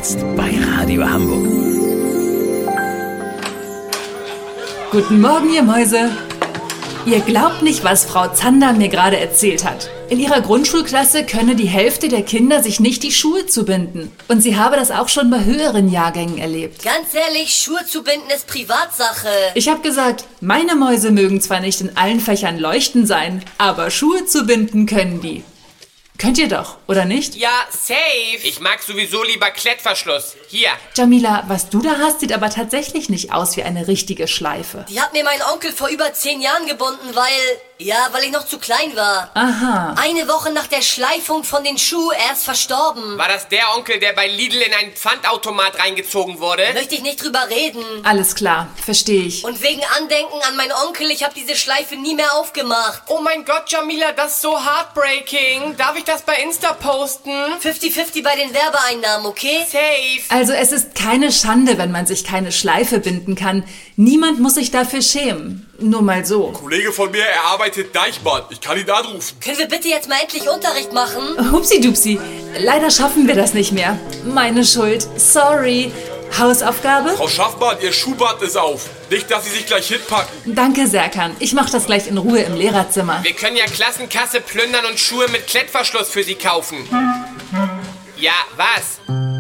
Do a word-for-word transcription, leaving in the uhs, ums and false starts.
Jetzt bei Radio Hamburg. Guten Morgen, ihr Mäuse. Ihr glaubt nicht, was Frau Zander mir gerade erzählt hat. In ihrer Grundschulklasse könne die Hälfte der Kinder sich nicht die Schuhe zubinden. Und sie habe das auch schon bei höheren Jahrgängen erlebt. Ganz ehrlich, Schuhe zubinden ist Privatsache. Ich habe gesagt, meine Mäuse mögen zwar nicht in allen Fächern leuchten sein, aber Schuhe zubinden können die. Könnt ihr doch, oder nicht? Ja, safe. Ich mag sowieso lieber Klettverschluss. Hier. Jamila, was du da hast, sieht aber tatsächlich nicht aus wie eine richtige Schleife. Die hat mir mein Onkel vor über zehn Jahren gebunden, weil... Ja, weil ich noch zu klein war. Aha. Eine Woche nach der Schleifung von den Schuhen, er ist verstorben. War das der Onkel, der bei Lidl in einen Pfandautomat reingezogen wurde? Möchte ich nicht drüber reden. Alles klar, verstehe ich. Und wegen Andenken an meinen Onkel, ich habe diese Schleife nie mehr aufgemacht. Oh mein Gott, Jamila, das ist so heartbreaking. Darf ich das bei Insta posten? fünfzig fünfzig bei den Werbeeinnahmen, okay? Safe. Also es ist keine Schande, wenn man sich keine Schleife binden kann. Niemand muss sich dafür schämen. Nur mal so. Ein Kollege von mir, er arbeitet Deichmann. Ich kann ihn anrufen. Können wir bitte jetzt mal endlich Unterricht machen? Hupsi-dupsi. Leider schaffen wir das nicht mehr. Meine Schuld. Sorry. Hausaufgabe? Frau Schaffmann, Ihr Schuhband ist auf. Nicht, dass Sie sich gleich hinpacken. Danke, Serkan. Ich mach das gleich in Ruhe im Lehrerzimmer. Wir können ja Klassenkasse plündern und Schuhe mit Klettverschluss für Sie kaufen. Ja, was?